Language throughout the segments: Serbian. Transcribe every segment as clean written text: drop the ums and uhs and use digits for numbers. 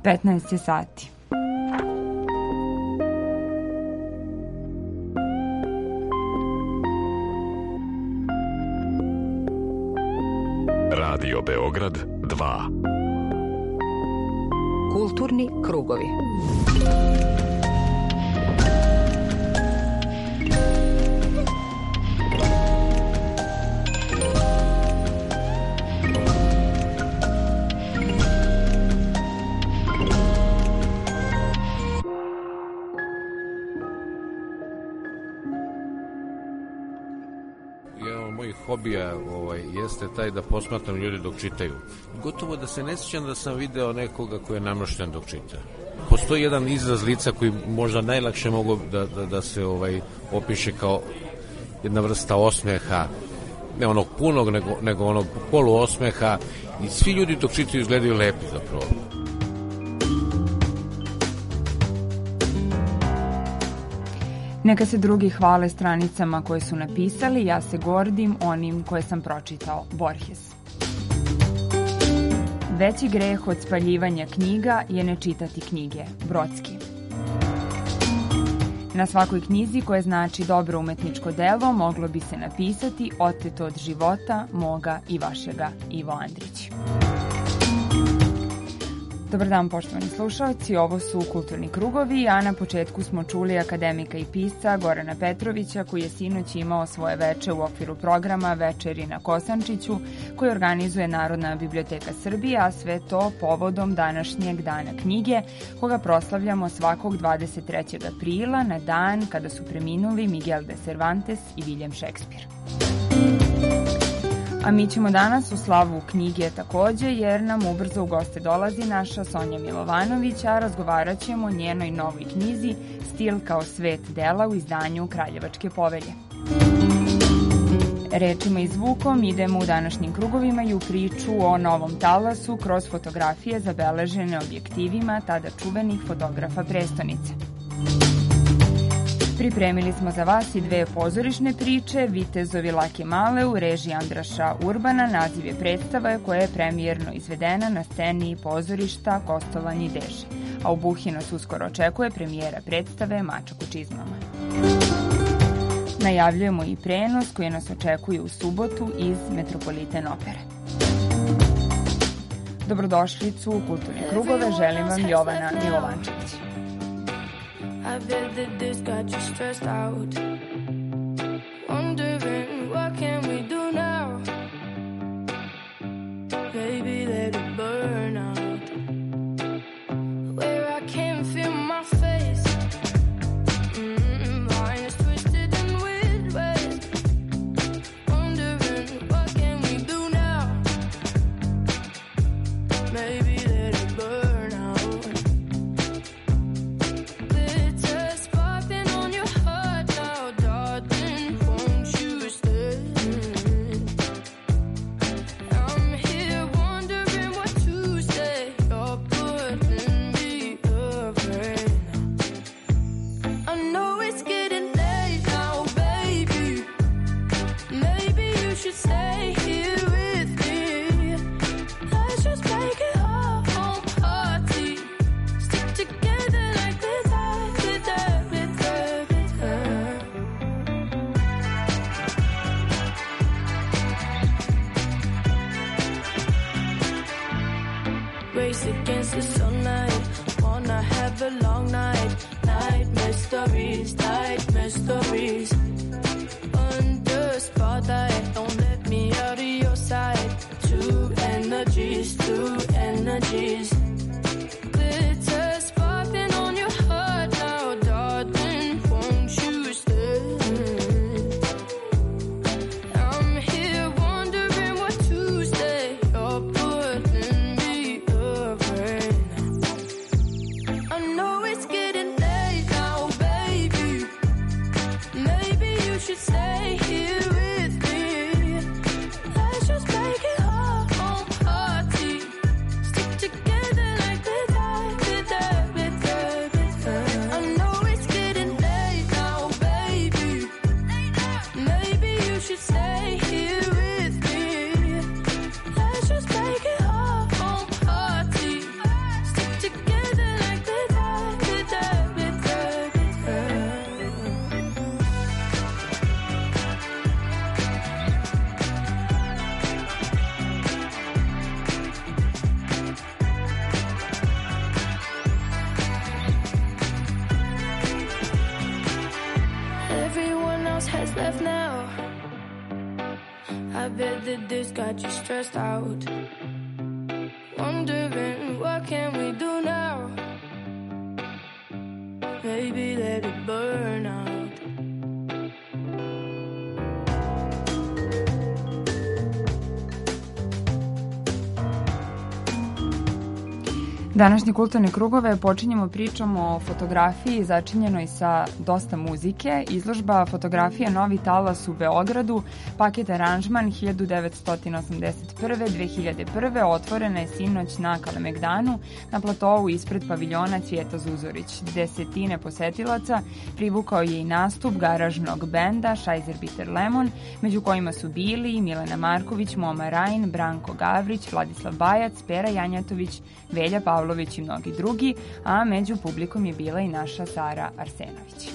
15 je sati. Radio Beograd 2. Kulturni krugovi. Hobija jeste taj da posmatram ljudi dok čitaju. Gotovo da se ne sjećam da sam video nekoga koji je namršten dok čita. Postoji jedan izraz lica koji možda najlakše mogu da se opiše kao jedna vrsta osmeha, ne onog punog, nego onog poluosmeha, i svi ljudi dok čitaju izgledaju lepi zapravo. Neka se drugi hvale stranicama koje su napisali, ja se gordim onim koje sam pročitao. Borges. Veći greh od spaljivanja knjiga je ne čitati knjige. Brodski. Na svakoj knjizi koja znači dobro umetničko delo moglo bi se napisati oteto od života moga i vašega. Ivo Andrić. Dobar dan, poštovani slušalci, ovo su Kulturni krugovi, a na početku smo čuli akademika i pisca Gorana Petrovića, koji je sinoć imao svoje veče u okviru programa Večeri na Kosančiću, koji organizuje Narodna biblioteka Srbije, a sve to povodom današnjeg dana knjige, koga proslavljamo svakog 23. aprila na dan kada su preminuli Miguel de Cervantes i William Shakespeare. A mi ćemo danas u slavu knjige takođe, jer nam ubrzo u goste dolazi naša Sonja Milovanović, a razgovarat ćemo o njenoj novoj knjizi Stil kao svet dela u izdanju Kraljevačke povelje. Rečima i zvukom idemo u današnjim krugovima i u priču o novom talasu kroz fotografije zabeležene objektivima tada čuvenih fotografa prestonice. Pripremili smo za vas i dve pozorišne priče, Vitezovi Lake Male u režiji Andraša Urbana, naziv je predstava koja je premijerno izvedena na sceni pozorišta Kostolani Deže, a u Buhi nas uskoro očekuje premijera predstave Mačak u čizmama. Najavljujemo i prenos koji nas očekuje u subotu iz Metropolitan opere. Dobrodošlicu u Kulturne krugove, želim vam Jovana Milovančević. I bet that this got you stressed out. Wondering what can we do now? Baby, let it burn out. Where I can't feel my face. Mine is twisted in weird ways. Wondering what can we do now? Maybe let it burn out. Glitter sparkling on your heart now, darling. left now. I bet that this got you stressed out. Wondering what can we do now? Maybe let it burn out. Današnje kulturne krugove počinjemo pričom o fotografiji začinjenoj sa dosta muzike. Izložba fotografija Novi talas u Beogradu, paket aranžman 1981-2001. Otvorena je sinoć na Kalemegdanu na platovu ispred paviljona Cvijeta Zuzorić. Desetine posetilaca privukao je i nastup garažnog benda Scheiser Bitter Lemon, među kojima su bili Milena Marković, Moma Rajn, Branko Gavrić, Vladislav Bajac, Pera Janjatović, Velja Pavlović i mnogi drugi, a među publikom je bila i naša Sara Arsenović.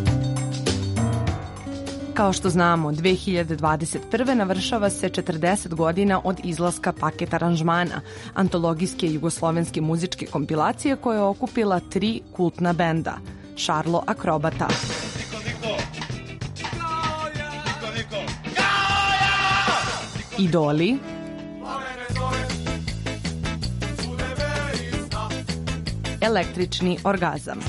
Kao što znamo, 2021. navršava se 40 godina od izlaska Paket aranžmana, antologijske jugoslovenske muzičke kompilacije koja je okupila 3 kultna benda, Šarlo Akrobata, Idoli, Električni orgazam.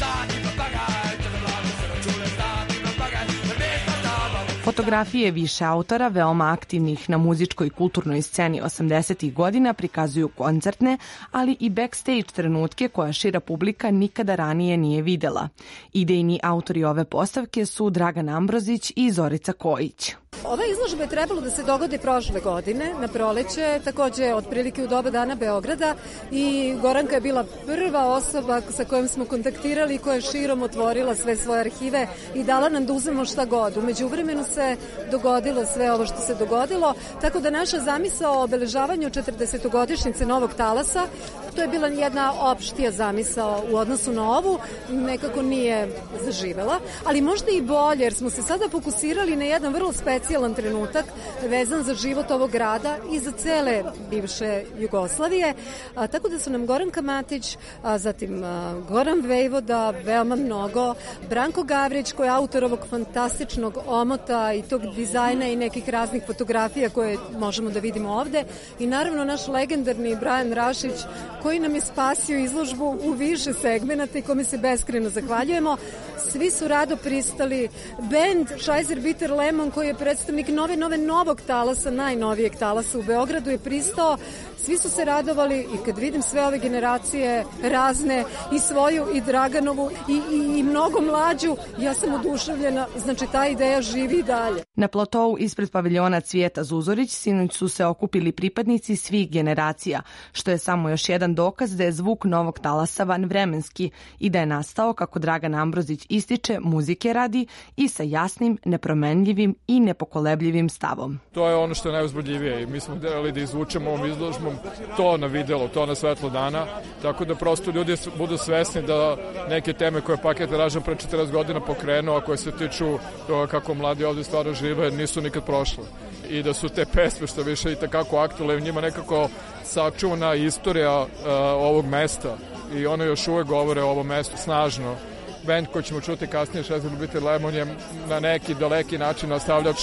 Fotografije više autora, veoma aktivnih na muzičkoj i kulturnoj sceni 80-ih godina, prikazuju koncertne, ali i backstage trenutke koja šira publika nikada ranije nije videla. Idejni autori ove postavke su Dragan Ambrozić i Zorica Kojić. Ova izložba je trebalo da se dogodi prošle godine, na proleće, takođe otprilike u doba dana Beograda, i Goranka je bila prva osoba sa kojom smo kontaktirali i koja je širom otvorila sve svoje arhive i dala nam da uzmemo šta god. Umeđu vremenu se dogodilo sve ovo što se dogodilo, tako da naša zamisao o obeležavanju 40-godišnjice Novog talasa, to je bila jedna opštija zamisao u odnosu na ovu, nekako nije zaživela, ali možda i bolje, jer smo se sada fokusirali na jedan vrlo specijalan trenutak vezan za život ovog grada i za cele bivše Jugoslavije, tako da su nam Goranka Matić, zatim Goran Vejvoda, veoma mnogo, Branko Gavrić koji je autor ovog fantastičnog omota i tog dizajna i nekih raznih fotografija koje možemo da vidimo ovde, i naravno naš legendarni Brajan Rašić koji nam je spasio izložbu u više segmenata i kome se beskrajno zahvaljujemo. Svi su rado pristali. Bend Scheiser Bitter Lemon koji je predstavnik novog talasa, najnovijeg talasa u Beogradu, je pristao. Svi su se radovali i kad vidim sve ove generacije razne, i svoju i Draganovu i mnogo mlađu, ja sam oduševljena, znači ta ideja živi i dalje. Na platovu ispred paviljona Cvijeta Zuzorić sinoć su se okupili pripadnici svih generacija, što je samo još jedan dokaz da je zvuk novog talasa vanvremenski i da je nastao, kako Dragan Ambrozić ističe, muzike radi i sa jasnim, nepromenljivim i nepokolebljivim stavom. To je ono što je najuzbudljivije i mi smo htjeli da izvučemo ovom izložbom to na videlo, to na svetlo dana, tako da prosto ljudi budu svesni da neke teme koje Paket aranžman pre 40 godina pokrenuo, a koje se tiču toga kako mladi ovde stvarno žive, nisu nikad prošle. I da su te pesme što više i takako aktualne, u njima nekako sačuvana istorija ovog mesta i one još uvek govore o ovom mestu snažno. Band koji ćemo čuti kasnije, Scheiser Bitter Lemon, je na neki daleki način nastavljač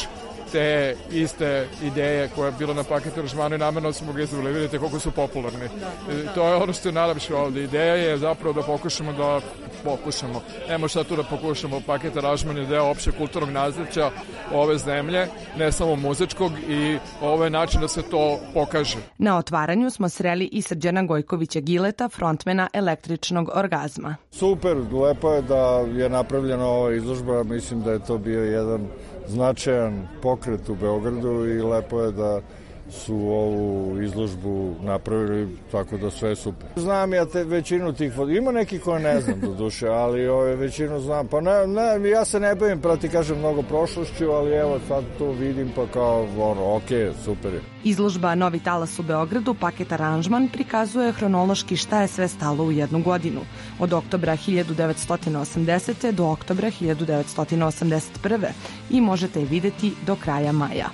te iste ideje koja je bila na Paket aranžmanu i namerno smo ga izvoli. Vidite koliko su popularni. To je ono što je najlepše ovde. Ideja je zapravo da pokušamo. Nemo šta tu da pokušamo. Paket aranžman je deo opšte kulturnog nazivlja ove zemlje, ne samo muzičkog, i ovo je način da se to pokaže. Na otvaranju smo sreli i Srđana Gojkovića Gileta, frontmena Električnog orgazma. Super, lepo je da je napravljena ova izložba, mislim da je to bio jedan značajan pokret u Beogradu i lepo je da su ovu izložbu napravili, tako da sve je super. Znam ja većinu tih ima nekih koje ne znam do duše, ali većinu znam. Pa ne, ja se ne bavim, proti kažem, mnogo prošlošću, ali evo sad to vidim pa kao okej, super je. Izložba Novi talas u Beogradu, Paket aranžman, prikazuje hronološki šta je sve stalo u jednu godinu. Od oktobra 1980. do oktobra 1981. i možete je videti do kraja maja.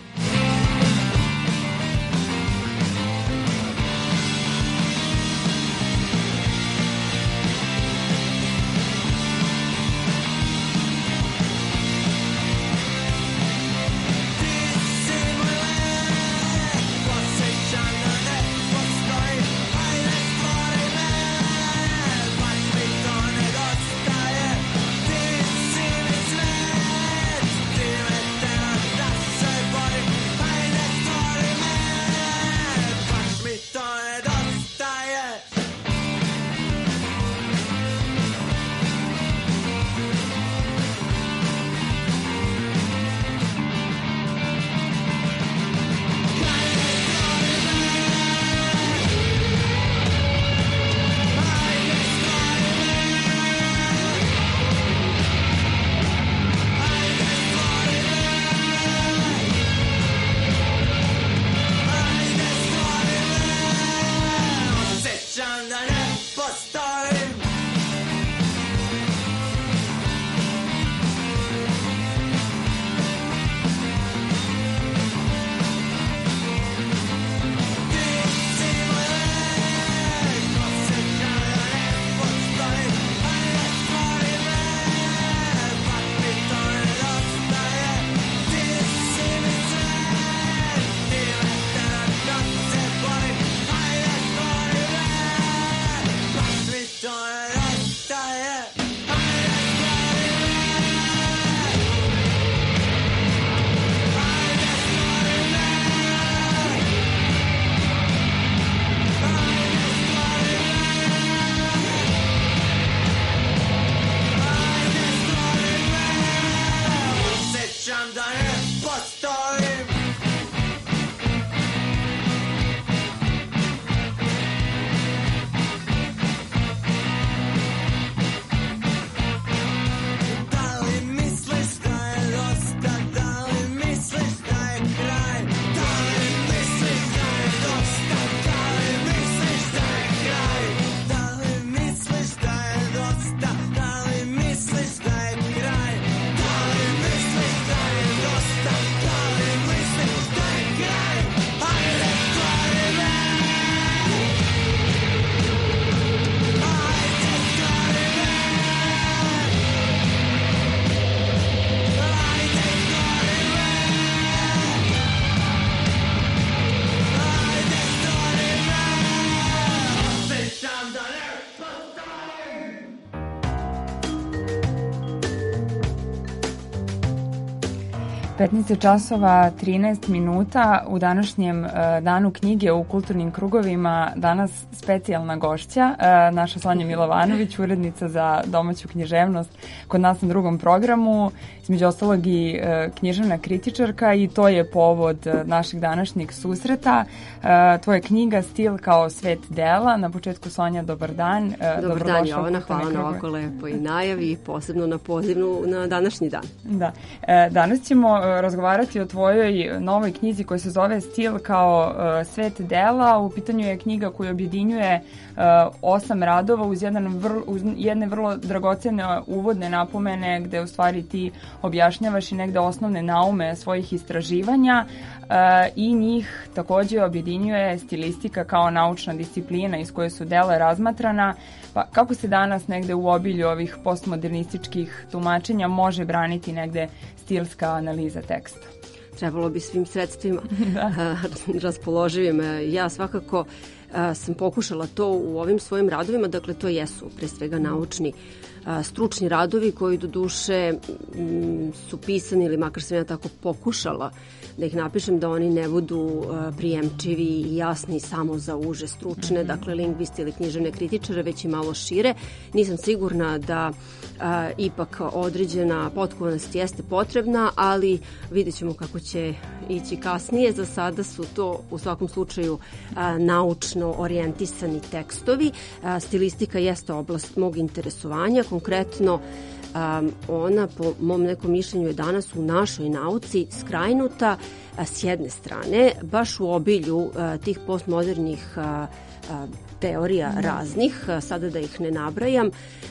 15 časova 13 minuta u današnjem danu knjige u kulturnim krugovima danas specijalna gošća, naša Sonja Milovanović, urednica za domaću književnost kod nas na drugom programu, između ostalog i književna kritičarka i to je povod našeg današnjeg susreta. Tvoja knjiga Stil kao svet dela. Na početku Sonja, dobar dan. Dobar dan Jovana, hvala na ovako lepoj najavi i posebno na pozivu na današnji dan. Da. Danas ćemo razgovarati o tvojoj novoj knjizi koja se zove Stil kao svet dela. U pitanju je knjiga koja objedinjuje 8 radova uz jedne vrlo dragocene uvodne napomene gde u stvari ti objašnjavaš i negde osnovne naume svojih istraživanja i njih takođe objedinjuje stilistika kao naučna disciplina iz koje su dela razmatrana. Pa kako se danas negde u obilju ovih postmodernističkih tumačenja može braniti negde stilska analiza teksta? Trebalo bi svim sredstvima raspoloživim. Ja svakako sam pokušala to u ovim svojim radovima, dakle to jesu pre svega naučni stručni radovi koji do duše su pisani ili makar sam ja tako pokušala da ih napišem da oni ne budu prijemčivi i jasni samo za uže stručne, dakle lingvisti ili književne kritičare, već i malo šire. Nisam sigurna da ipak određena potkovanost jeste potrebna, ali vidjet ćemo kako će ići kasnije. Za sada su to u svakom slučaju naučno orijentisani tekstovi. Stilistika jeste oblast mog interesovanja, konkretno ona po mom nekom mišljenju je danas u našoj nauci skrajnuta s jedne strane, baš u obilju tih postmodernih teorija raznih, sada da ih ne nabrajam,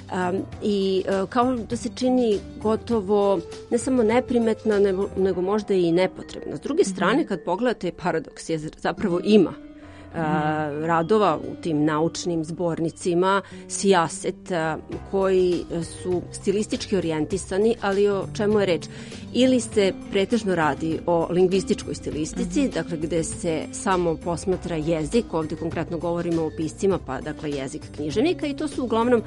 i kao da se čini gotovo ne samo neprimetna, nego možda i nepotrebna. S druge strane, kad pogledate paradoks, je zapravo ima radova u tim naučnim zbornicima, sijaset, koji su stilistički orijentisani, ali o čemu je reč? Ili se pretežno radi o lingvističkoj stilistici, dakle gde se samo posmatra jezik, ovde konkretno govorimo o piscima, pa dakle jezik književnika, i to su uglavnom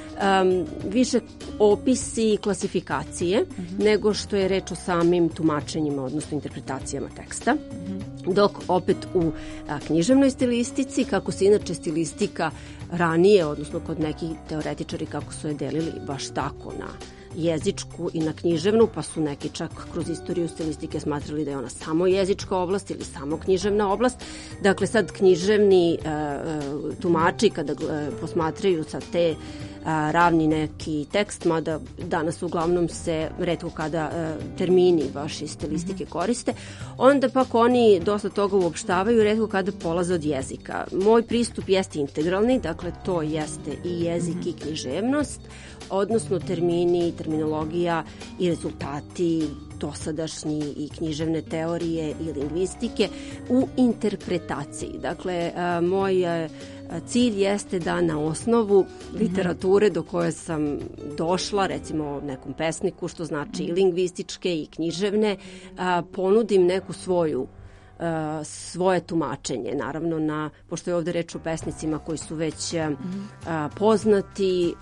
više opisi i klasifikacije nego što je reč o samim tumačenjima, odnosno interpretacijama teksta. Dok opet u književnoj stilistici, kako se inače stilistika ranije, odnosno kod nekih teoretičari kako su je delili baš tako na jezičku i na književnu, pa su neki čak kroz istoriju stilistike smatrali da je ona samo jezička oblast ili samo književna oblast. Dakle, sad književni tumači kada posmatraju sa te ravni neki tekst, mada danas uglavnom se retko kada termini baš iz stilistike koriste, onda pak oni dosta toga uopštavaju, retko kada polaze od jezika. Moj pristup jeste integralni, dakle to jeste i jezik i književnost, odnosno termini, terminologija i rezultati dosadašnji i književne teorije i lingvistike u interpretaciji. Dakle, moj cilj jeste da na osnovu literature do koje sam došla, recimo nekom pesniku, što znači i lingvističke i književne, ponudim neku svoje tumačenje. Naravno, pošto je ovde reč o pesnicima koji su već poznati,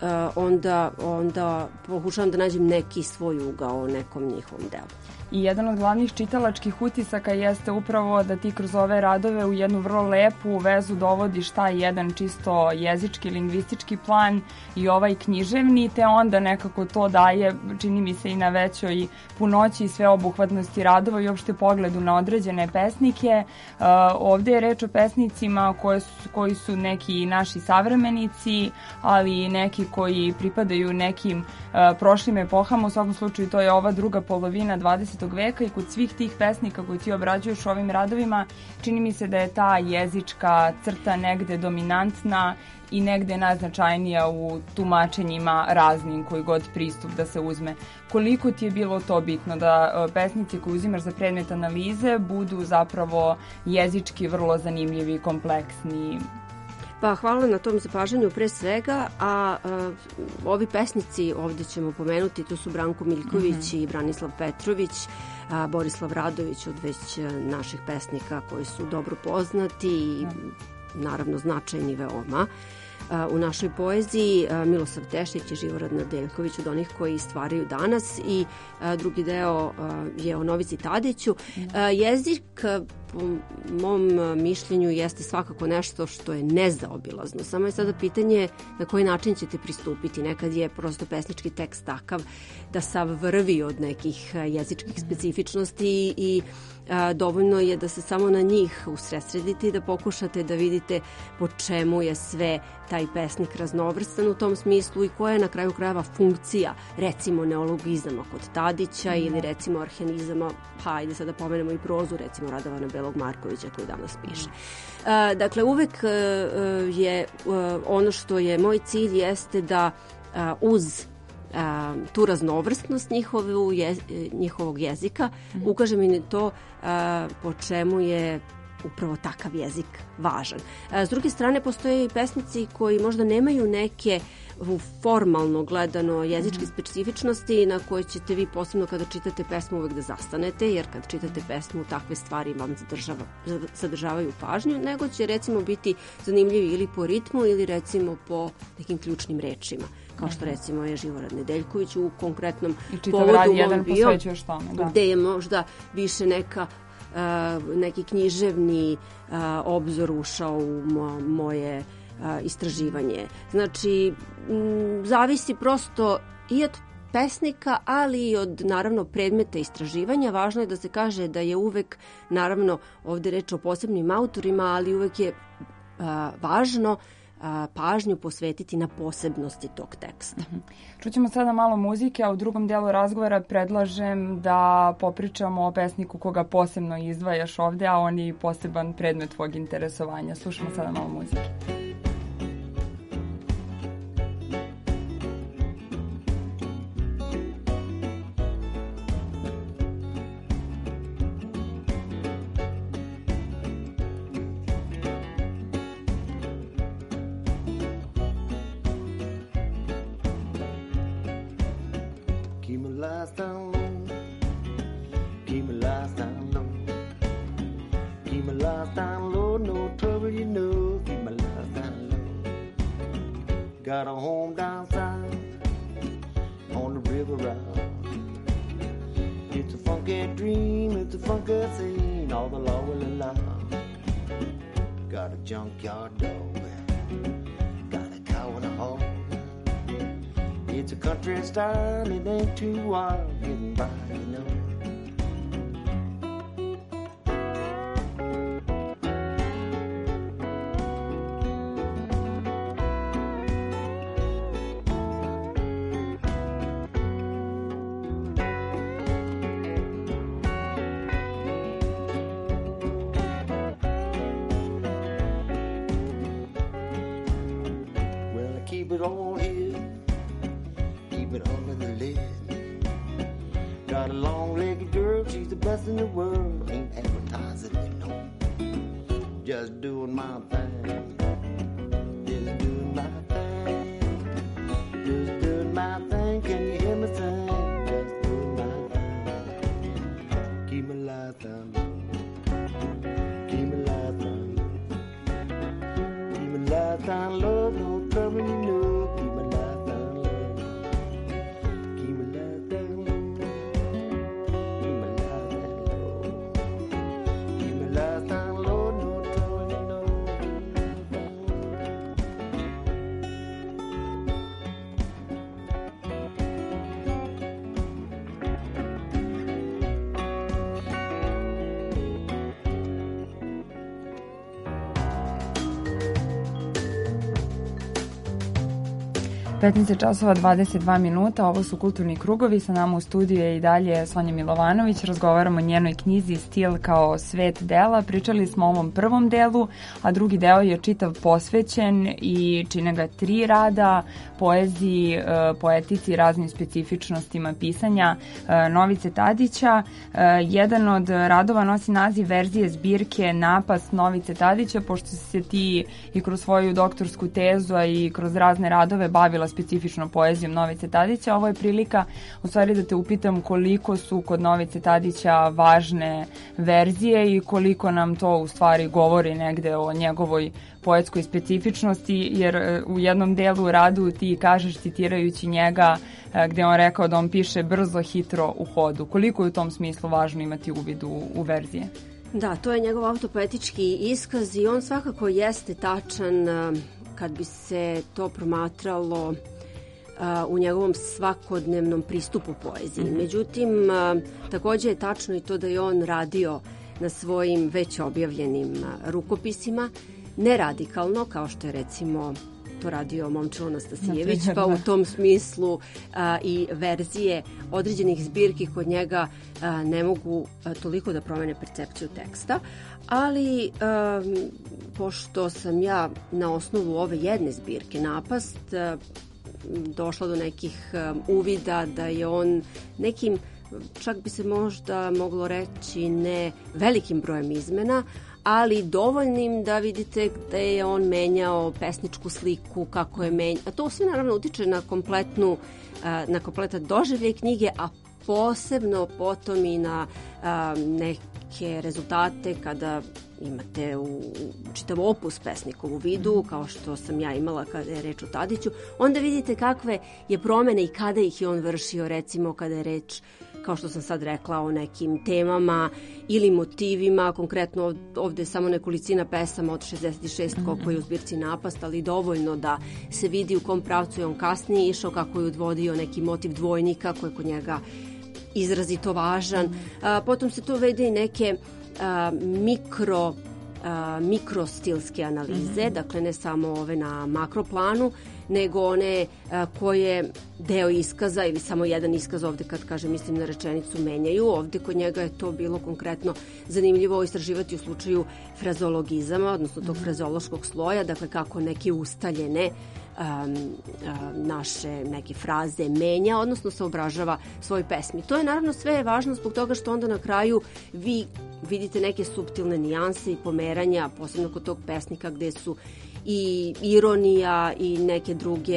onda pokušavam da nađem neki svoj ugao o nekom njihovom delu. I jedan od glavnih čitalačkih utisaka jeste upravo da ti kroz ove radove u jednu vrlo lepu vezu dovodiš taj jedan čisto jezički, lingvistički plan i ovaj književni, te onda nekako to daje, čini mi se, i na većoj punoći i sveobuhvatnosti radova i uopšte pogledu na određene pesnike. Ovde je reč o pesnicima koji su neki naši savremenici, ali i neki koji pripadaju nekim prošlim epohama. U svakom slučaju to je ova druga polovina 20. veka i kod svih tih pesnika koji ti obrađuješ u ovim radovima čini mi se da je ta jezička crta negde dominantna i negde najznačajnija u tumačenjima raznim koji god pristup da se uzme. Koliko ti je bilo to bitno da pesnici koji uzimaš za predmet analize budu zapravo jezički vrlo zanimljivi i kompleksni? Pa hvala na tom zapažanju pre svega, a ovi pesnici ovde ćemo pomenuti, to su Branko Miljković i Branislav Petrović, Borislav Radović od već naših pesnika koji su dobro poznati i naravno značajni veoma. u našoj poeziji, Milosav Tešić i Živorad Nedeljković od onih koji stvaraju danas i drugi deo je o Novici Tadiću. Jezik, po mom mišljenju, jeste svakako nešto što je nezaobilazno. Samo je sada pitanje na koji način ćete pristupiti. Nekad je prosto pesnički tekst takav da sav vrvi od nekih jezičkih specifičnosti i dovoljno je da se samo na njih usredsredite i da pokušate da vidite po čemu je sve taj pesnik raznovrstan u tom smislu i koja je na kraju krajeva funkcija, recimo neologizama kod Tadića ili recimo arhenizama, pa ajde sada pomenemo i prozu, recimo Radovana Belog Markovića koji danas piše. Dakle, uvek je ono što je moj cilj jeste da uz tu raznovrstnost njihovog jezika ukažem i na to po čemu je upravo takav jezik važan. S druge strane, postoje i pesnici koji možda nemaju neke formalno gledano jezičke specifičnosti na koje ćete vi posebno kada čitate pesmu uvek da zastanete, jer kad čitate pesmu takve stvari vam zadržavaju pažnju, nego će recimo biti zanimljivi ili po ritmu ili recimo po nekim ključnim rečima, kao što recimo je Živorad Nedeljković u konkretnom povodu mom bio, gde je možda više neki književni obzor ušao u moje istraživanje. Znači, zavisi prosto i od pesnika, ali i od, naravno, predmeta istraživanja. Važno je da se kaže da je uvek, naravno, ovde reč o posebnim autorima, ali uvek je važno pažnju posvetiti na posebnosti tog teksta. Čućemo sada malo muzike, a u drugom delu razgovora predlažem da popričamo o pesniku koga posebno izdvajaš ovde, a on je poseban predmet tvog interesovanja. Slušamo sada malo muzike. Got a home down south on the river route. It's a funky dream, it's a funky scene, all the law will allow. Got a junkyard dog, got a cow and a horse. It's a country style, it ain't too wild, getting by, you know. Keep it all here, keep it under the lid. Got a long-legged girl, she's the best in the world. Ain't advertising, you know. Just doing my thing, just doing my thing, just doing my thing. Can you hear me sing? Just doing my thing. Keep my life down low, keep my life down low, keep my life down low. No trouble, you know. Keep my life down low, keep my life down low, keep my life down low, keep my life down low. No trouble, you know. časova 22 minuta, ovo su Kulturni krugovi, sa nama u studiju je i dalje Sonja Milovanović, razgovaramo o njenoj knjizi Stil kao svet dela, pričali smo o ovom prvom delu, a drugi deo je čitav posvećen i čine ga 3 rada, poeziji, poetici i raznim specifičnostima pisanja Novice Tadića. Jedan od radova nosi naziv verzije zbirke Napas Novice Tadića, pošto se ti i kroz svoju doktorsku tezu, a i kroz razne radove bavila specifično poezijom Novice Tadića. Ovo je prilika u stvari da te upitam koliko su kod Novice Tadića važne verzije i koliko nam to u stvari govori negde o njegovoj poetskoj specifičnosti, jer u jednom delu radu ti kažeš, citirajući njega, gde on rekao da on piše brzo, hitro, u hodu. Koliko je u tom smislu važno imati uvid u verzije? Da, to je njegov autopoetički iskaz i on svakako jeste tačan kad bi se to promatralo u njegovom svakodnevnom pristupu poeziji. Međutim, takođe je tačno i to da je on radio na svojim već objavljenim rukopisima, ne radikalno, kao što je recimo to radio Momčilo Nastasijević, pa u tom smislu i verzije određenih zbirki kod njega ne mogu toliko da promene percepciju teksta, ali pošto sam ja na osnovu ove jedne zbirke Napast došla do nekih uvida da je on nekim, čak bi se možda moglo reći, ne velikim brojem izmena, ali dovoljnim da vidite da je on menjao pesničku sliku, kako je menjao. A to sve naravno utiče na kompletan doživljaj knjige, a posebno potom i na neke rezultate kada imate u čitav opus pesnikov u vidu, kao što sam ja imala kada je reč o Tadiću, onda vidite kakve je promene i kada ih je on vršio, recimo kada je reč, kao što sam sad rekla, o nekim temama ili motivima. Konkretno ovde je samo nekolicina pesama od 66 koliko je u zbirci Napast, ali dovoljno da se vidi u kom pravcu je on kasnije išao, kako je odvodio neki motiv dvojnika koji je kod njega izrazito važan. Potom se tu vede i neke mikrostilske analize, dakle ne samo ove na makroplanu, nego one koje deo iskaza ili samo jedan iskaz, ovde kad kažem mislim na rečenicu, menjaju. Ovde kod njega je to bilo konkretno zanimljivo istraživati u slučaju frazologizama, odnosno tog frazološkog sloja, dakle kako neke ustaljene naše neke fraze menja, odnosno se obražava svoj pesmi. To je naravno sve važno zbog toga što onda na kraju vi vidite neke suptilne nijanse i pomeranja, posebno kod tog pesnika gde su i ironija i neka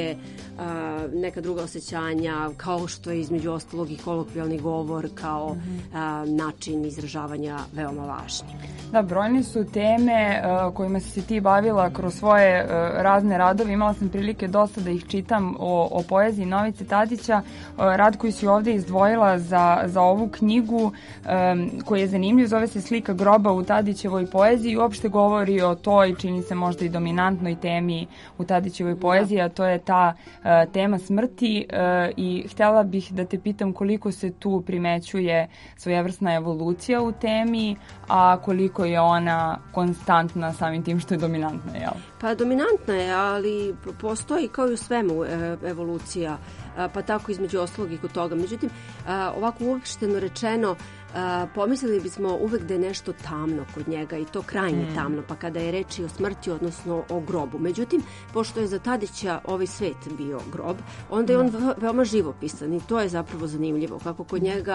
druga osjećanja, kao što je između ostalog i kolokvijalni govor kao način izražavanja veoma važni. Da, brojne su teme kojima si se ti bavila kroz svoje razne radove. Imala sam prilike dosta da ih čitam o poeziji Novice Tadića. Rad koji si ovde izdvojila za ovu knjigu, koji je zanimljiv, zove se Slika groba u Tadićevoj poeziji i uopšte govori o toj, čini se možda i dominantnoj temi u Tadićevoj poeziji, a to je ta tema smrti, i htjela bih da te pitam koliko se tu primećuje svojevrsna evolucija u temi, a koliko je ona konstantna samim tim što je dominantna, jel? Pa dominantna je, ali postoji kao i u svemu evolucija, pa tako između ostalog i kod toga. Međutim, ovako uopšteno rečeno, pomislili bismo uvek da je nešto tamno kod njega i to krajnje tamno, pa kada je reč i o smrti, odnosno o grobu. Međutim, pošto je za Tadića ovaj svet bio grob, onda je on veoma živopisan i to je zapravo zanimljivo. Kako kod njega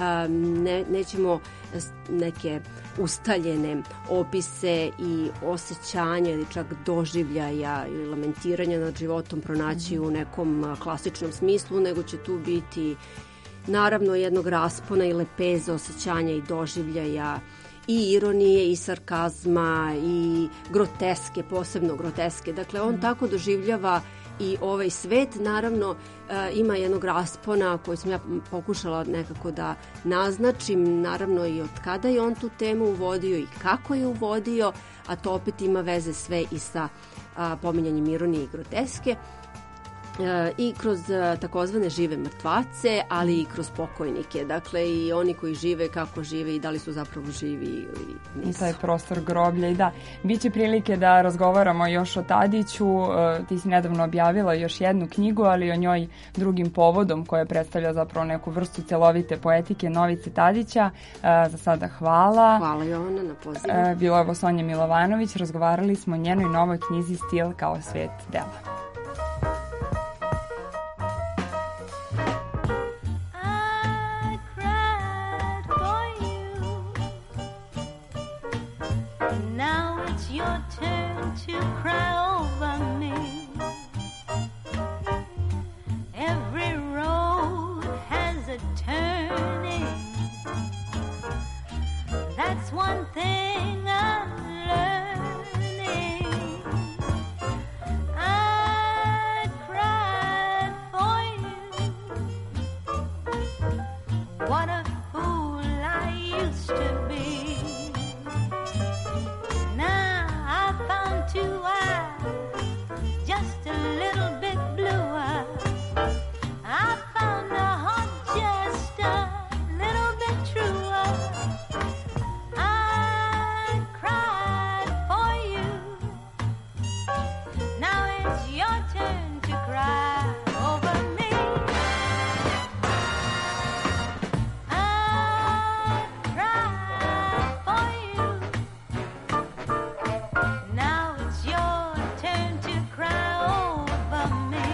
nećemo neke ustaljene opise i osjećanja ili čak doživljaja ili lamentiranja nad životom pronaći u nekom klasičnom smislu, nego će tu biti naravno jednog raspona i lepeza osjećanja i doživljaja i ironije i sarkazma i groteske, posebno groteske. Dakle, on tako doživljava i ovaj svet. Naravno, ima jednog raspona koji sam ja pokušala nekako da naznačim, naravno i od kada je on tu temu uvodio i kako je uvodio, a to opet ima veze sve i sa pominjanjem ironije i groteske. I kroz takozvane žive mrtvace, ali i kroz pokojnike. Dakle, i oni koji žive, kako žive i da li su zapravo živi ili nisu. I taj prostor groblja. I da, bit će prilike da razgovaramo još o Tadiću. Ti si nedavno objavila još jednu knjigu, ali o njoj drugim povodom, koja predstavlja zapravo neku vrstu celovite poetike Novice Tadića. Za sada hvala. Hvala Jovana na pozivu. Bilo je ovo Sonja Milovanović. Razgovarali smo o njenoj novoj knjizi Stil kao svet dela. Your turn to cry over me. one thing I'm learning. I cried for you. What a fool I used to be. Now I found two eyes, just a little bit bluer. I found a heart just a little bit truer. I cried for you. Now it's your turn to cry over me. I cried for you. Now it's your turn to cry over me.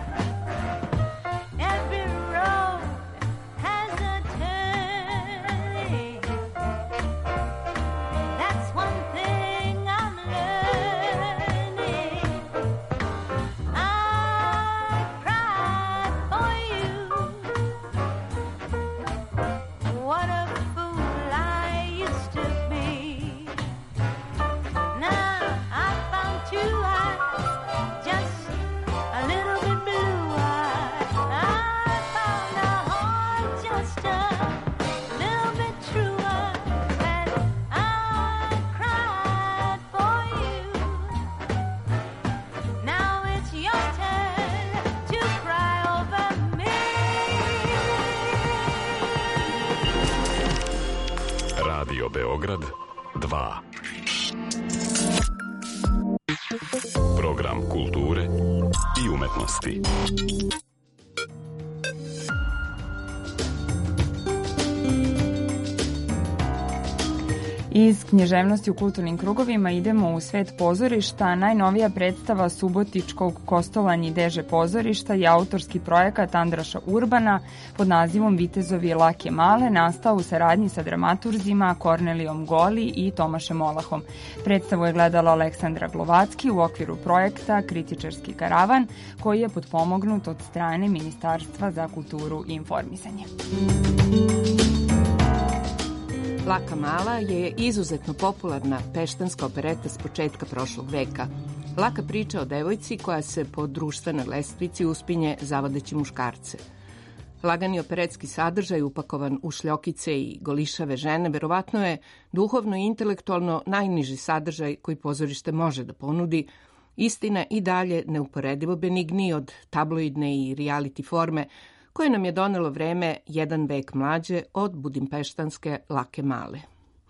Every road has a turning. That's one thing I'm learning. I cried for you. What a fool I used to be. Now I found two eyes, just a little bit bluer. I found a heart just a little bit truer. And I cried for you. Now it's your turn to cry over me. Radio Beograd 2. Program kulture i umetnosti. Iz književnosti u kulturnim krugovima idemo u svet pozorišta. Najnovija predstava Subotičkog Kostolanji Deže pozorišta je autorski projekat Andraša Urbana pod nazivom Vitezovi Lake Male, nastao u saradnji sa dramaturzima Kornelijom Goli i Tomašem Olahom. Predstavu je gledala Aleksandra Glovacki u okviru projekta Kritičarski karavan, koji je potpomognut od strane Ministarstva za kulturu i informisanje. Laka Mala je izuzetno popularna peštanska opereta s početka prošlog veka. Laka priča o devojci koja se po društvenoj lestvici uspinje zavodeći muškarce. Lagani operetski sadržaj upakovan u šljokice i golišave žene verovatno je duhovno i intelektualno najniži sadržaj koji pozorište može da ponudi, istina i dalje neuporedivo benigniji od tabloidne i reality forme koje nam je donelo vreme jedan vek mlađe od budimpeštanske Lake Male.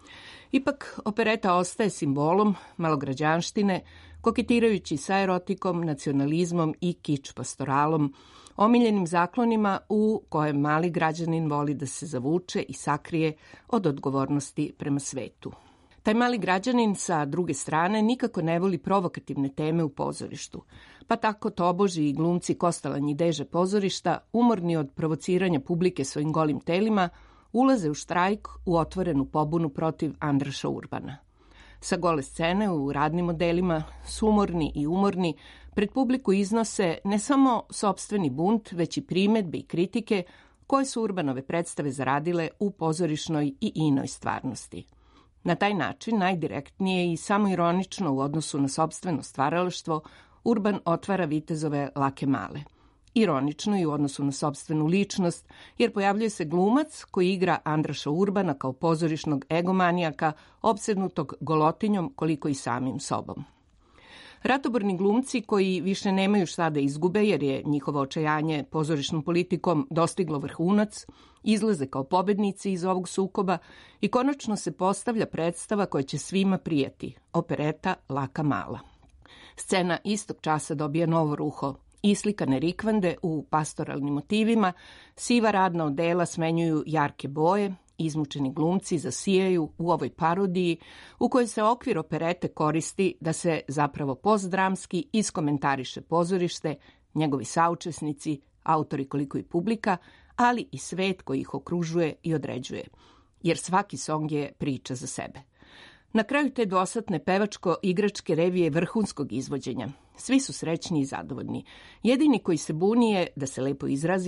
Ipak, opereta ostaje simbolom malograđanštine, koketirajući sa erotikom, nacionalizmom i kič pastoralom, omiljenim zaklonima u kojem mali građanin voli da se zavuče i sakrije od odgovornosti prema svetu. Taj mali građanin sa druge strane nikako ne voli provokativne teme u pozorištu, pa tako toboži i glumci Kostolanji Deže pozorišta, umorni od provociranja publike svojim golim telima, ulaze u štrajk u otvorenu pobunu protiv Andraša Urbana. Sa gole scene u radnim odelima, sumorni i umorni, pred publiku iznose ne samo sopstveni bunt, već i primedbe i kritike koje su Urbanove predstave zaradile u pozorišnoj i inoj stvarnosti. Na taj način, najdirektnije i samoironično u odnosu na sopstveno stvaralaštvo, Urban otvara Vitezove Lake Male. Ironično i u odnosu na sopstvenu ličnost, jer pojavljuje se glumac koji igra Andraša Urbana kao pozorišnog egomanijaka, opsednutog golotinjom koliko i samim sobom. Ratoborni glumci koji više nemaju šta da izgube jer je njihovo očajanje pozorišnom politikom dostiglo vrhunac, izlaze kao pobednici iz ovog sukoba i konačno se postavlja predstava koja će svima prijati, opereta Laka Mala. Scena istog časa dobija novo ruho, islikane rikvande u pastoralnim motivima, siva radna odela smenjuju jarke boje, izmučeni glumci zasijaju u ovoj parodiji u kojoj se okvir operete koristi da se zapravo postdramski iskomentariše pozorište, njegovi saučesnici, autori koliko i publika, ali i svet koji ih okružuje i određuje, jer svaki song je priča za sebe. Na kraju te dvosatne pevačko-igračke revije vrhunskog izvođenja. Svi su srećni i zadovoljni. Jedini koji se buni je, da se lepo izrazim,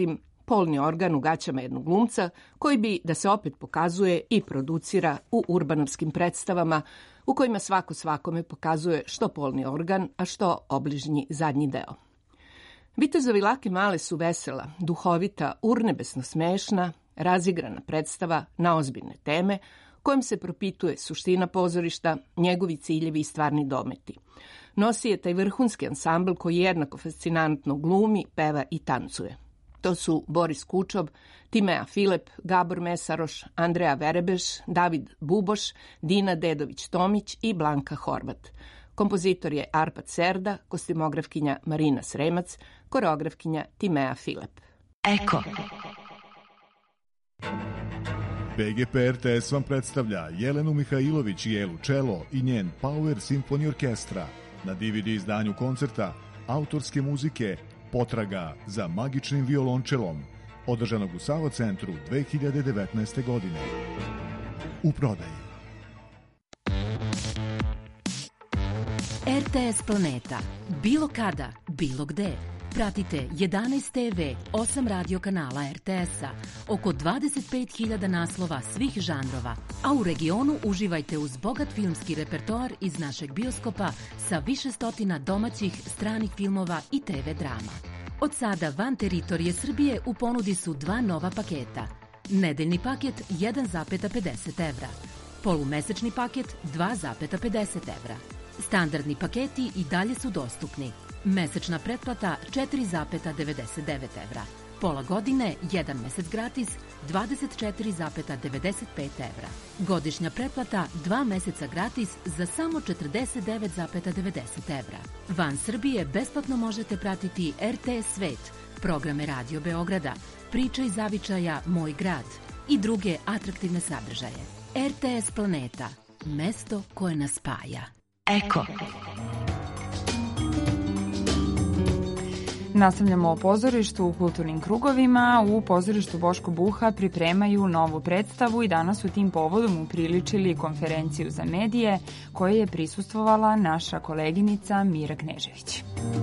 polni organ u gaćama jednog glumca koji bi da se opet pokazuje i producira u urbanovskim predstavama u kojima svako svakome pokazuje što polni organ, a što obližnji zadnji deo. Vitezovi Lake Male su vesela, duhovita, urnebesno smešna, razigrana predstava na ozbiljne teme, kojom se propituje suština pozorišta, njegovi ciljevi i stvarni dometi. Nosi je taj vrhunski ansambl koji jednako fascinantno glumi, peva i tancuje. To su Boris Kučob, Timea Filep, Gabor Mesaroš, Andreja Verebeš, David Buboš, Dina Dedović-Tomić i Blanka Horvat. Kompozitor je Arpad Serda, kostimografkinja Marina Sremac, koreografkinja Timea Filep. Eko. BGP RTS vam predstavlja Jelenu Mihajlović i Elu Čelo i njen Power Symphony Orkestra na DVD izdanju koncerta autorske muzike Potraga za magičnim violončelom, održanog u Sava centru 2019. godine. U prodaji. RTS Planeta. Bilo kada, bilo gde. Pratite 11 TV, 8 radio kanala RTS-a, oko 25.000 naslova svih žanrova, a u regionu uživajte uz bogat filmski repertoar iz našeg bioskopa sa više stotina domaćih, stranih filmova i TV drama. Od sada van teritorije Srbije u ponudi su 2 nova paketa. Nedeljni paket 1,50 evra, polumesečni paket 2,50 evra. Standardni paketi i dalje su dostupni. Mesečna pretplata 4,99 evra. Pola godine, 1 mesec gratis, 24,95 evra. Godišnja pretplata 2 meseca gratis za samo 49,90 evra. Van Srbije besplatno možete pratiti RTS Svet, programe Radio Beograda, Priče iz zavičaja Moj grad i druge atraktivne sadržaje. RTS Planeta, mesto koje nas spaja. Eko. Nastavljamo o pozorištu u kulturnim krugovima. U pozorištu Boško Buha pripremaju novu predstavu i danas su tim povodom upriličili konferenciju za medije koje je prisustvovala naša koleginica Mira Knežević.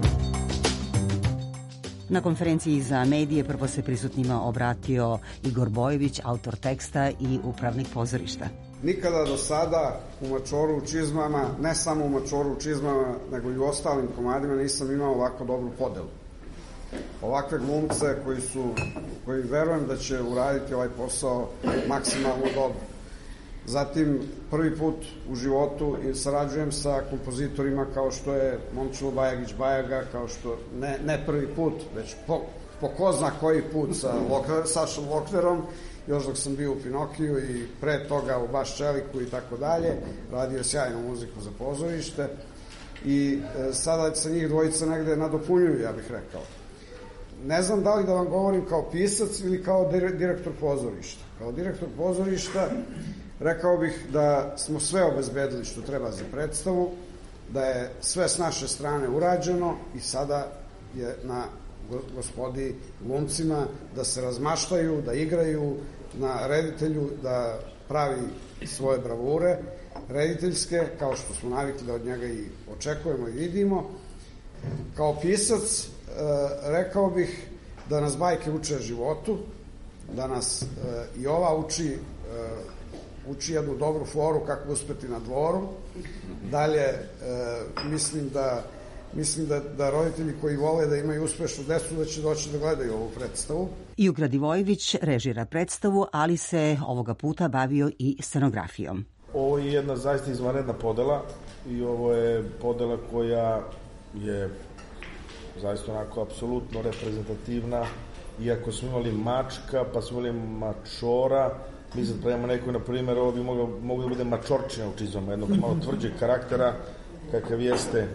Na konferenciji za medije prvo se prisutnima obratio Igor Bojević, autor teksta i upravnik pozorišta. Nikada do sada u Mačoru u čizmama, ne samo u Mačoru u čizmama, nego i u ostalim komadima nisam imao ovako dobru podelu. Ovakve glumce koji verujem da će uraditi ovaj posao maksimalno dobro. Zatim, prvi put u životu sarađujem sa kompozitorima kao što je Momčilo Bajagić-Bajaga, kao što, ne prvi put, već po ko zna koji put sa Sašom Loknerom, još dok sam bio u Pinokiju i pre toga u Baš Čeliku i tako dalje, radio sjajnu muziku za pozorište i sada se njih dvojica negde nadopunjuju, ja bih rekao. Ne znam da li da vam govorim kao pisac ili kao direktor pozorišta. Kao direktor pozorišta rekao bih da smo sve obezbedili što treba za predstavu, da je sve s naše strane urađeno i sada je na gospodi glumcima da se razmaštaju, da igraju, na reditelju da pravi svoje bravure rediteljske, kao što smo navikli da od njega i očekujemo i vidimo. Kao pisac rekao bih da nas bajke uče životu, da nas i ova uči jednu dobru foru kako uspeti na dvoru. Dalje, mislim da roditelji koji vole da imaju uspešnu decu da će doći da gledaju ovu predstavu. Juk Radivojević režira predstavu, ali se ovoga puta bavio i scenografijom. Ovo je jedna zaista izvanredna podela i ovo je podela koja je zaista onako apsolutno reprezentativna. Iako smo imali Mačka, pa smo imali Mačora, mi sad pravimo neko, na primjer, ovo bi moglo da bude Mačorčina u čizmama, jednog malo tvrđeg karaktera, kakav jeste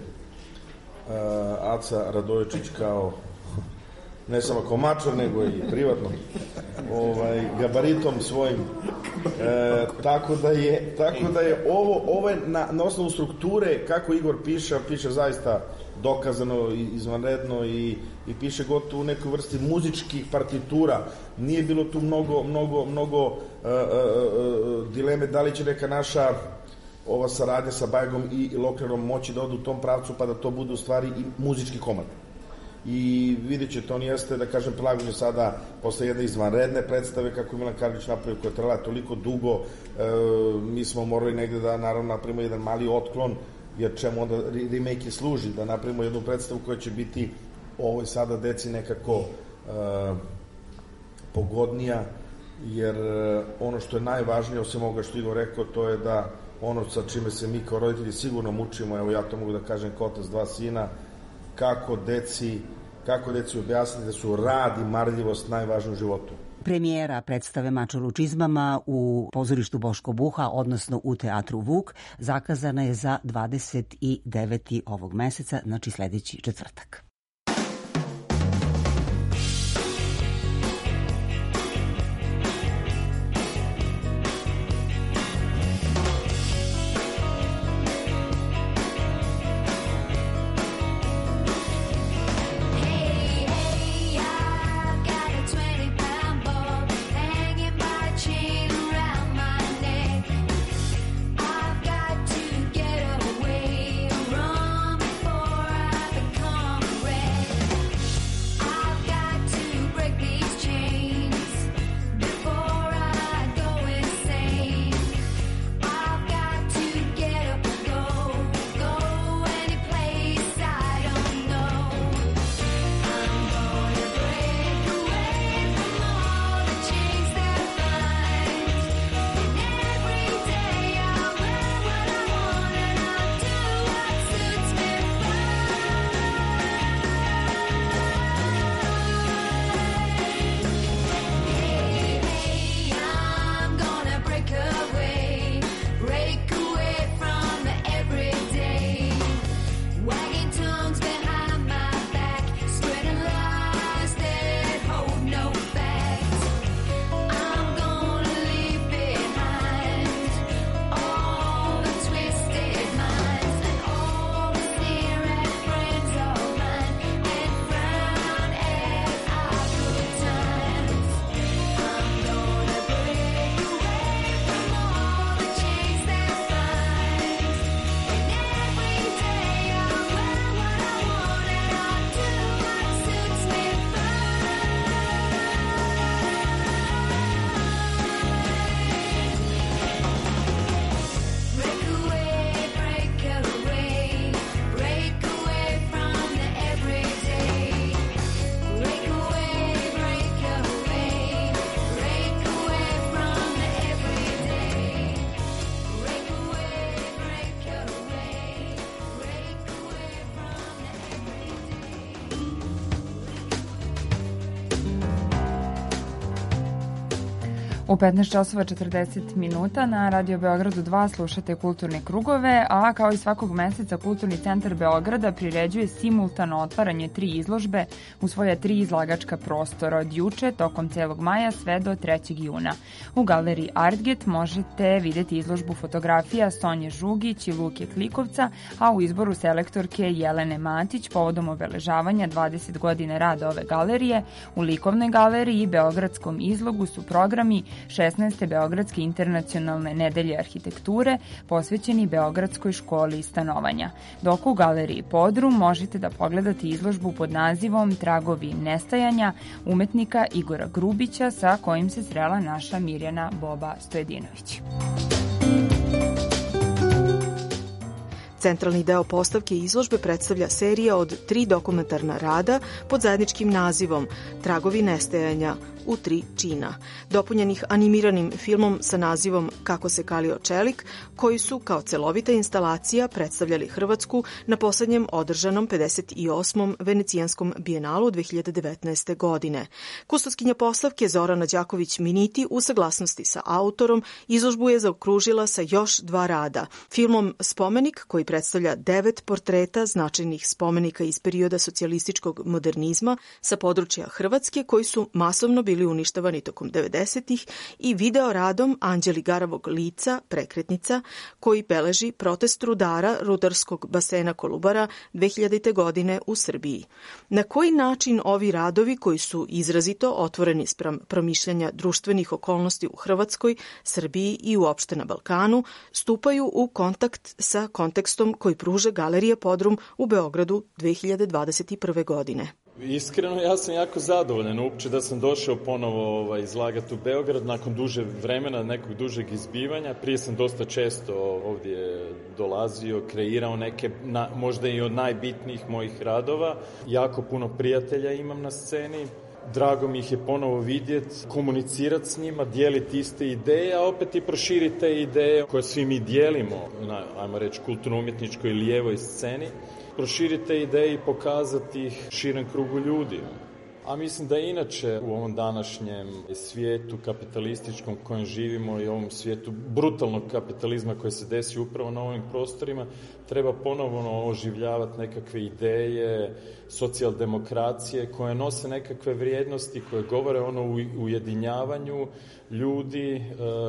Aca Radoječić kao, ne samo kao Mačor, nego i privatno, gabaritom svojim. Tako da je ovo je na osnovu strukture, kako Igor piše zaista dokazano i izvanredno i piše gotovo u nekoj vrsti muzičkih partitura. Nije bilo tu mnogo dileme da li će neka naša ova saradnja sa Bajagom i Loknerom moći da odu u tom pravcu pa da to bude u stvari i muzički komad. i vidjet ćete, on jeste, da kažem, prilagođen sada posle jedne izvanredne predstave kako je Milan Karlić napravio, koja je trajala toliko dugo, mi smo morali negde da naravno napravimo jedan mali otklon, jer čemu onda remake i služi, da napravimo jednu predstavu koja će biti ovoj sada deci nekako pogodnija, jer ono što je najvažnije, osim ovoga što Igor rekao, to je da ono sa čime se mi kao roditelji sigurno mučimo, evo ja to mogu da kažem kao otac 2 sina, kako deci objasniti da su rad i marljivost najvažniji u životu. Premijera predstave Mačor u čizmama u pozorištu Boško Buha, odnosno u teatru Vuk, zakazana je za 29. ovog meseca, znači sledeći četvrtak. U 15 časova 40 minuta na Radio Beogradu 2 slušate Kulturne krugove, a kao i svakog meseca Kulturni centar Beograda priređuje simultano otvaranje 3 izložbe u svoja 3 izlagačka prostora od juče tokom celog maja sve do 3. juna. U galeriji Artget možete videti izložbu fotografija Sonje Žugić i Luke Klikovca, a u izboru selektorke Jelene Matić povodom obeležavanja 20 godina rada ove galerije u Likovnoj galeriji i Beogradskom izlogu su programi 16. Beogradske internacionalne nedelje arhitekture posvećeni Beogradskoj školi stanovanja. Dok u galeriji Podrum možete da pogledate izložbu pod nazivom Tragovi nestajanja umetnika Igora Grubića sa kojim se srela naša Mirjana Boba Stojedinović. Centralni deo postavke izložbe predstavlja serija od 3 dokumentarna rada pod zajedničkim nazivom Tragovi nestajanja u 3 čina, dopunjenih animiranim filmom sa nazivom Kako se kalio čelik, koji su kao celovita instalacija predstavljali Hrvatsku na poslednjem održanom 58. Venecijanskom bijenalu 2019. godine. Kustoskinja postavke Zorana Đaković-Miniti u saglasnosti sa autorom izložbu je zaokružila sa još 2 rada. Filmom Spomenik, koji predstavlja 9 portreta značajnih spomenika iz perioda socijalističkog modernizma sa područja Hrvatske koji su masovno bili uništavani tokom 90-ih i video radom Anđeli Garavog lica, prekretnica, koji beleži protest rudara rudarskog basena Kolubara 2000. godine u Srbiji. Na koji način ovi radovi, koji su izrazito otvoreni spram promišljanja društvenih okolnosti u Hrvatskoj, Srbiji i uopšte na Balkanu, stupaju u kontakt sa kontekstom koji pruža Galerija Podrum u Beogradu 2021. godine? Iskreno, ja sam jako zadovoljan uopće da sam došao ponovo izlagati u Beograd nakon duže vremena, nekog dužeg izbivanja. Prije sam dosta često ovdje dolazio, kreirao neke, možda i od najbitnijih mojih radova. Jako puno prijatelja imam na sceni. Drago mi ih je ponovo vidjeti, komunicirati s njima, dijeliti iste ideje, a opet i proširiti te ideje koje svi mi dijelimo na, ajmo reći, kulturno-umjetničkoj lijevoj sceni. Proširiti te ideje i pokazati ih širem krugu ljudi. A mislim da inače u ovom današnjem svijetu kapitalističkom kojem živimo i ovom svijetu brutalnog kapitalizma koji se desi upravo na ovim prostorima, treba ponovno oživljavati nekakve ideje socijaldemokracije koje nose nekakve vrijednosti, koje govore o ujedinjavanju ljudi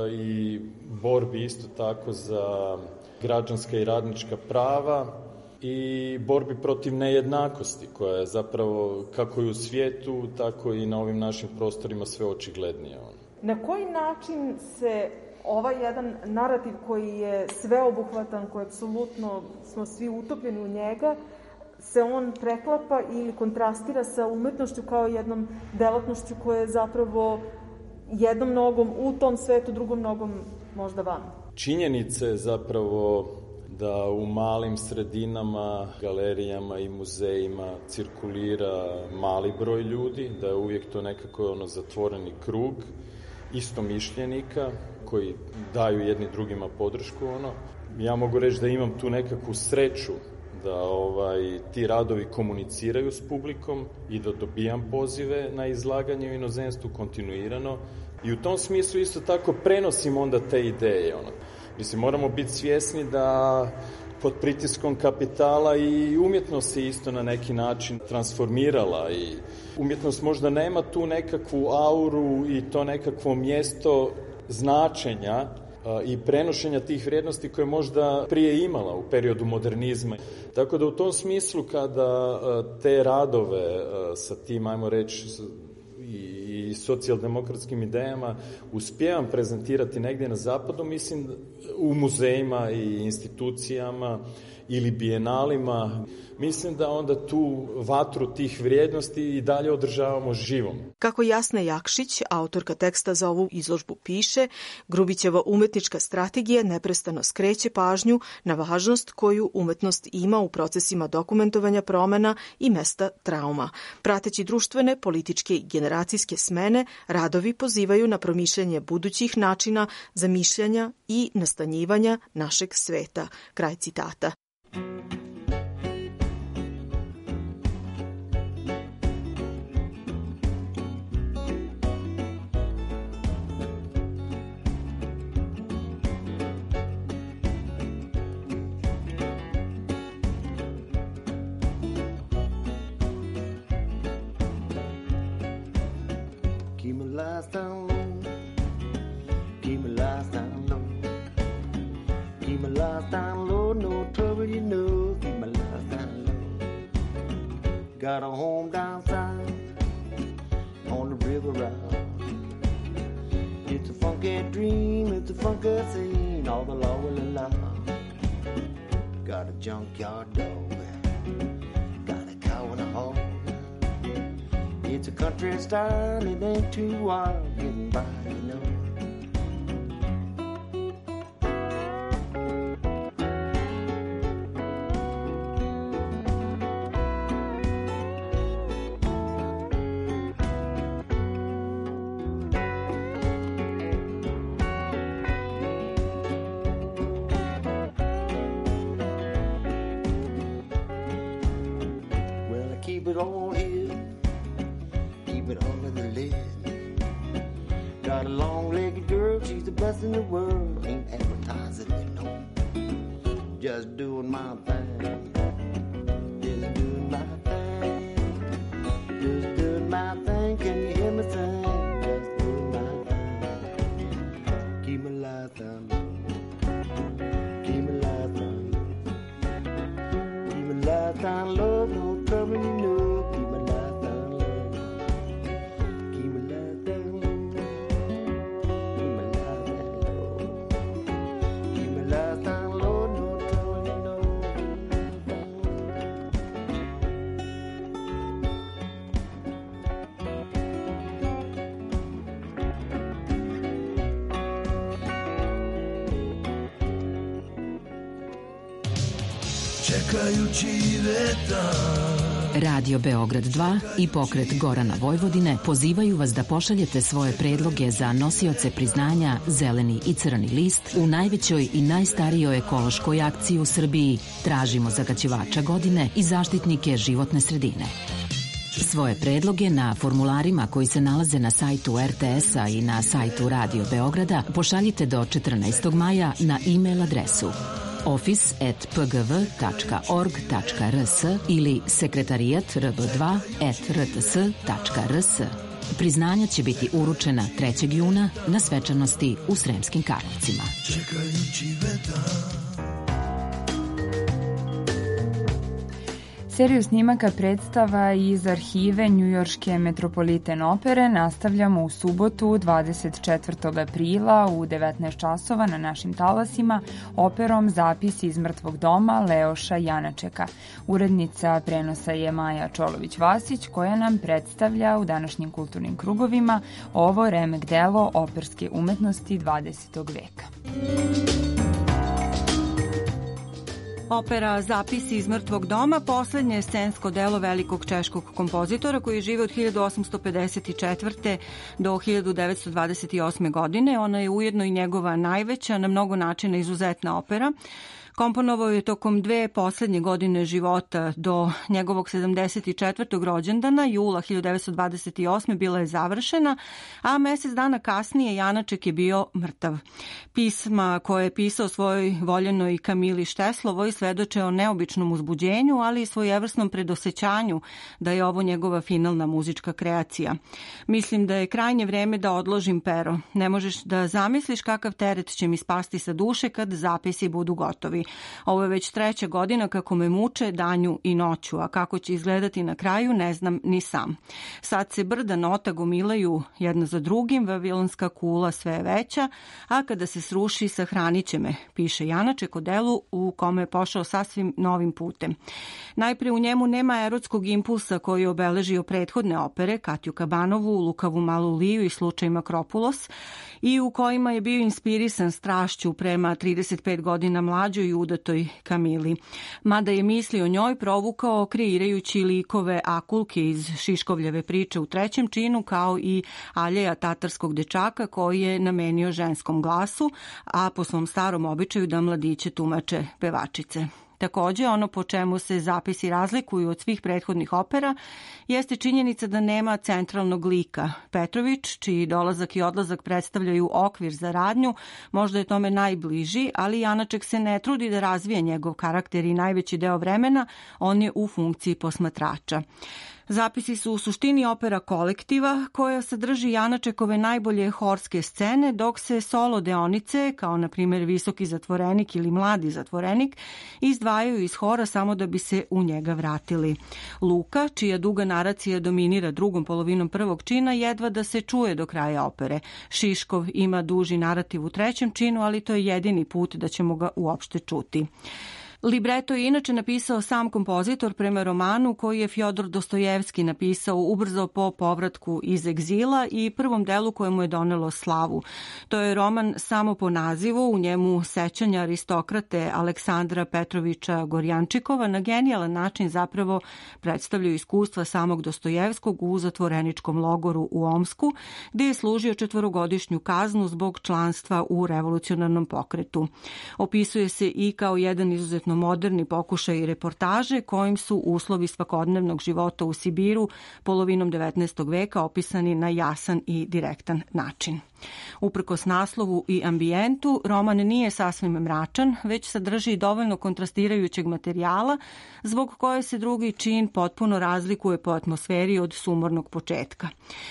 i borbi isto tako za građanska i radnička prava i borbi protiv nejednakosti koja je zapravo kako i u svijetu, tako i na ovim našim prostorima sve očiglednije. Na koji način se ovaj jedan narativ koji je sveobuhvatan, koji apsolutno smo svi utopljeni u njega, se on preklapa ili kontrastira sa umetnošću kao jednom delatnošću koja je zapravo jednom nogom u tom svetu, drugom nogom možda van? Činjenica je zapravo da u malim sredinama, galerijama i muzejima cirkulira mali broj ljudi, da je uvijek to nekako zatvoreni krug istomišljenika koji daju jedni drugima podršku. Ja mogu reći da imam tu nekakvu sreću da ti radovi komuniciraju s publikom i da dobijam pozive na izlaganje u inozemstvu kontinuirano i u tom smislu isto tako prenosim onda te ideje. Mislim, moramo biti svjesni da pod pritiskom kapitala i umjetnost se isto na neki način transformirala i umjetnost možda nema tu nekakvu auru i to nekakvo mjesto značenja i prenošenja tih vrijednosti koje možda prije imala u periodu modernizma. Tako da u tom smislu kada te radove sa tim, ajmo reći, i socijaldemokratskim idejama uspijevam prezentirati negdje na zapadu, mislim u muzejima i institucijama ili bijenalima, mislim da onda tu vatru tih vrijednosti i dalje održavamo živom. Kako Jasna Jakšić, autorka teksta za ovu izložbu, piše, Grubićeva umetnička strategija neprestano skreće pažnju na važnost koju umetnost ima u procesima dokumentovanja promena i mesta trauma. Prateći društvene, političke i generacijske smene, radovi pozivaju na promišljanje budućih načina zamišljanja i nastanjivanja našeg sveta. Kraj citata. Keep my lights down low. Keep my lights down low. Keep my lights down low. No trouble, you know. Keep my lights down low. Got a home down south on the river route. It's a funky dream. It's a funky scene. All the law will allow. Got a junkyard dog. Got a cow and a hog. It's a country style, it ain't too wild, getting by, you know. Well, I keep it all here. Keep it under the lid. Got a long-legged girl, she's the best in the world. Ain't advertising it, no. Just doing my thing. Just doing my thing. Just doing my thing. Can you hear me sing? Just doing my thing. Keep my lights down low. Keep my lights down low. Keep my lights down low. No trouble, you know. Keep my lights down low. Last down low, no trouble, you know. čekajući vetar. Radio Beograd 2 i pokret Gorana Vojvodine pozivaju vas da pošaljete svoje predloge za nosioce priznanja Zeleni i Crni list u najvećoj i najstarijoj ekološkoj akciji u Srbiji. Tražimo zagađivača godine i zaštitnike životne sredine. Svoje predloge na formularima koji se nalaze na sajtu RTS-a i na sajtu Radio Beograda pošaljite do 14. maja na e-mail adresu office@pgv.org.rs ili sekretarijat.rb2@rts.rs. Priznanja će biti uručena 3. juna na svečanosti u Sremskim Karlovcima. Čekajući vetar. Seriju snimaka predstava iz arhive njujorške Metropolitan opere nastavljamo u subotu 24. aprila u 19 časova na našim talasima operom Zapis iz mrtvog doma Leoša Janačeka. Urednica prenosa je Maja Čolović-Vasić koja nam predstavlja u današnjim kulturnim krugovima ovo remek delo operske umetnosti 20. veka. Opera Zapisi iz mrtvog doma poslednje je scensko delo velikog češkog kompozitora koji je živeo od 1854. do 1928. godine. Ona je ujedno i njegova najveća, na mnogo načina izuzetna opera. Komponovao je tokom 2 poslednje godine života do njegovog 74. rođendana, jula 1928. bila je završena, a mesec dana kasnije Janaček je bio mrtav. Pisma koje je pisao svojoj voljenoj Kamili Šteslovoj svedoče o neobičnom uzbuđenju, ali i svojevrsnom predosećanju da je ovo njegova finalna muzička kreacija. Mislim da je krajnje vreme da odložim pero. Ne možeš da zamisliš kakav teret će mi spasti sa duše kad zapisi budu gotovi. Ovo je već 3. godina kako me muče danju i noću, a kako će izgledati na kraju ne znam ni sam. Sad se brda nota gomilaju jedna za drugim, vavilonska kula sve je veća, a kada se sruši sahranit će me, piše Janaček o delu u kome je pošao sasvim novim putem. Najpre u njemu nema erotskog impulsa koji je obeležio prethodne opere, Katju Kabanovu, Lukavu malu Liju i slučaj Makropulos, i u kojima je bio inspirisan strašću prema 35 godina mlađoj i udatoj Kamili. Mada je misli o njoj provukao kreirajući likove Akulke iz Šiškovljeve priče u 3. činu, kao i Aljeja tatarskog dečaka koji je namenio ženskom glasu, a po svom starom običaju da mladiće tumače pevačice. Takođe, ono po čemu se zapisi razlikuju od svih prethodnih opera jeste činjenica da nema centralnog lika. Petrović, čiji dolazak i odlazak predstavljaju okvir za radnju, možda je tome najbliži, ali Janaček se ne trudi da razvije njegov karakter i najveći deo vremena on je u funkciji posmatrača. Zapisi su u suštini opera kolektiva koja sadrži Janačekove najbolje horske scene, dok se solo deonice, kao na primjer Visoki zatvorenik ili Mladi zatvorenik, izdvajaju iz hora samo da bi se u njega vratili. Luka, čija duga naracija dominira drugom polovinom 1. čina, jedva da se čuje do kraja opere. Šiškov ima duži narativ u 3. činu, ali to je jedini put da ćemo ga uopšte čuti. Libreto je inače napisao sam kompozitor prema romanu koji je Fjodor Dostojevski napisao ubrzo po povratku iz egzila i prvom delu kojemu je donelo slavu. To je roman samo po nazivu, u njemu sećanja aristokrate Aleksandra Petrovića Gorjančikova na genijalan način zapravo predstavljaju iskustva samog Dostojevskog u zatvoreničkom logoru u Omsku, gde je služio 4-godišnju kaznu zbog članstva u revolucionarnom pokretu. Opisuje se i kao jedan izuzetno moderni pokušaj reportaže kojim su uslovi svakodnevnog života u Sibiru polovinom 19. veka opisani na jasan i direktan način. Uprkos naslovu i ambijentu, roman nije sasvim mračan, već sadrži dovoljno kontrastirajućeg materijala, zbog koje se 2. čin potpuno razlikuje po atmosferi od sumornog početka.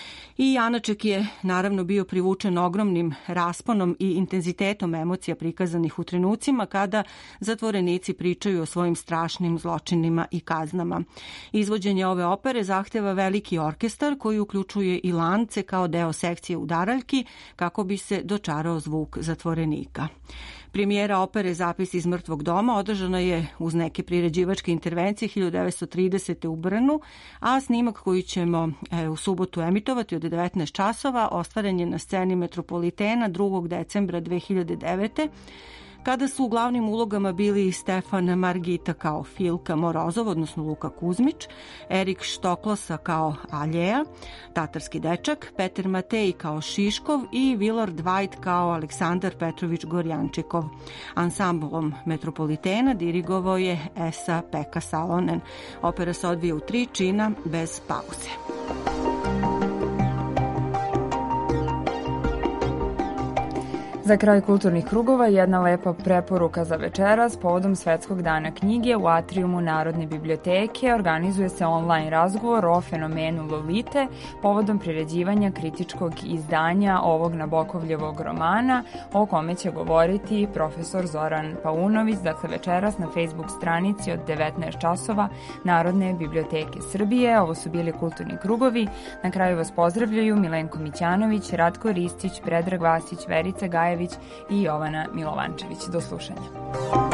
I Janaček je naravno bio privučen ogromnim rasponom i intenzitetom emocija prikazanih u trenucima kada zatvorenici pričaju o svojim strašnim zločinima i kaznama. Izvođenje ove opere zahteva veliki orkestar koji uključuje i lance kao deo sekcije udaraljki kako bi se dočarao zvuk zatvorenika. Premijera opere Zapis iz mrtvog doma održana je uz neke priređivačke intervencije 1930. u Brnu, a snimak koji ćemo u subotu emitovati od 19 časova ostvaren je na sceni Metropolitena 2. decembra 2009. kada su u glavnim ulogama bili Stefan Margita kao Filka Morozov, odnosno Luka Kuzmić, Erik Štoklosa kao Aljeja, tatarski dečak, Peter Matej kao Šiškov i Willard White kao Aleksandar Petrović Gorjančikov. Ansamblom Metropolitena dirigovao je Esa Pekka Salonen. Opera se odvija u 3 čina bez pauze. Za kraj kulturnih krugova jedna lepa preporuka za večeras. Povodom Svetskog dana knjige u atrijumu Narodne biblioteke organizuje se online razgovor o fenomenu Lolite povodom priređivanja kritičkog izdanja ovog Nabokovljevog romana, o kome će govoriti profesor Zoran Paunović, dakle večeras na Facebook stranici od 19 časova Narodne biblioteke Srbije. Ovo su bili kulturni krugovi. Na kraju vas pozdravljaju Milenko Mićanović, Ratko Ristić, Predrag Vasić, Verica Gajević i Jovana Milovančević. Do slušanja.